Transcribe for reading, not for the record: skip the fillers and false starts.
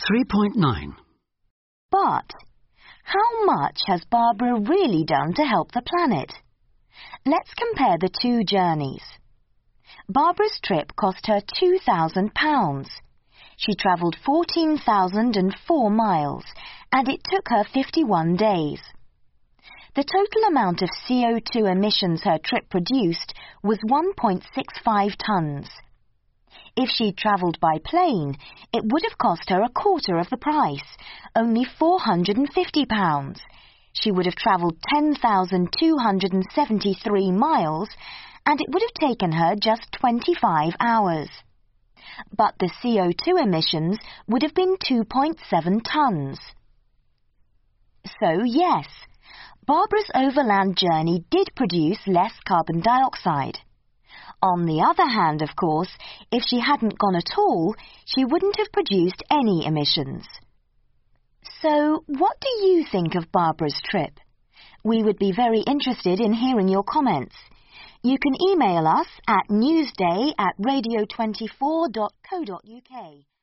3.9. But how much has Barbara really done to help the planet? Let's compare the two journeys. Barbara's trip cost her £2,000. She travelled 14,004 miles, and it took her 51 days. The total amount of CO2 emissions her trip produced was 1.65 tonnes. If she'd travelled by plane, it would have cost her a quarter of the price, only £450. She would have travelled 10,273 miles, and it would have taken her just 25 hours. But the CO2 emissions would have been 2.7 tonnes. So, yes, Barbara's overland journey did produce less carbon dioxide. On the other hand, of course, if she hadn't gone at all, she wouldn't have produced any emissions. So, what do you think of Barbara's trip? We would be very interested in hearing your comments. You can email us at newsday@radio24.co.uk.